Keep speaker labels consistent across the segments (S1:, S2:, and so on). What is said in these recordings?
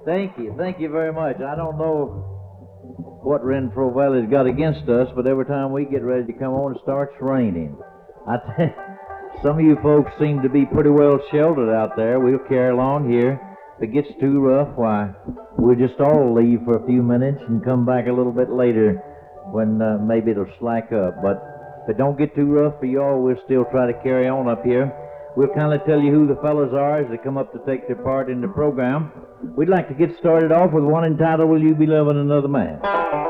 S1: Thank you very much. I don't know what Renfro Valley's got against us, but every time we get ready to come on, it starts raining. Some of you folks seem to be pretty well sheltered out there. We'll carry along here. If it gets too rough, why, we'll just all leave for a few minutes and come back a little bit later when maybe it'll slack up. But if it don't get too rough for y'all, we'll still try to carry on up here. We'll kind of tell you who the fellas are as they come up to take their part in the program. We'd like to get started off with one entitled, Will You Be Loving Another Man?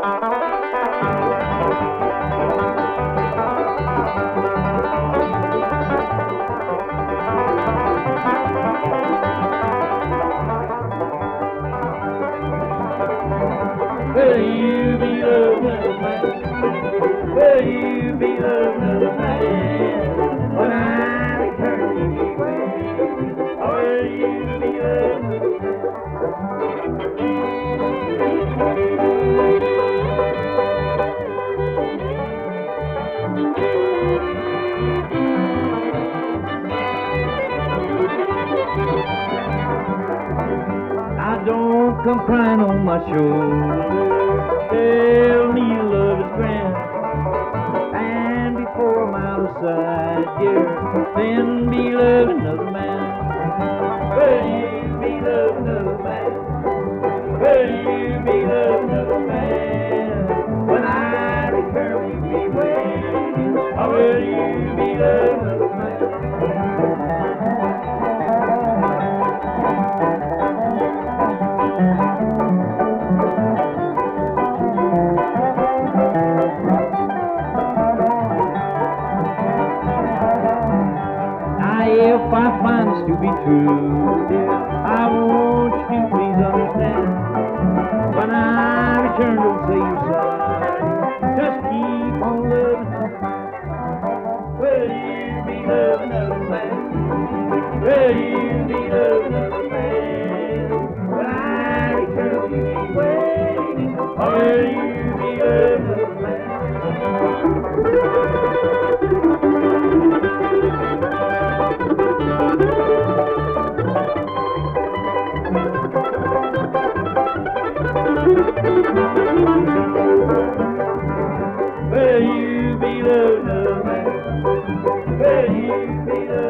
S2: Will you be loving another man? Will you be loving another man? When I return to you, will you be loving another man? I don't come crying on my shoulder. Tell me your love is grand, and before I'm out of sight, dear, then be loving another man. Will you be loving another man? Will you be loving another man? When I return, will you be waiting? Or will you be loving another man? If I find this to be true, dear, I want you to please understand. When I return to say your side, just keep on loving another man. Will you be loving another man? Will you be loving another man? When I return, will you be waiting? Or will you be loving another man? Will you be loving another man? Will you be loving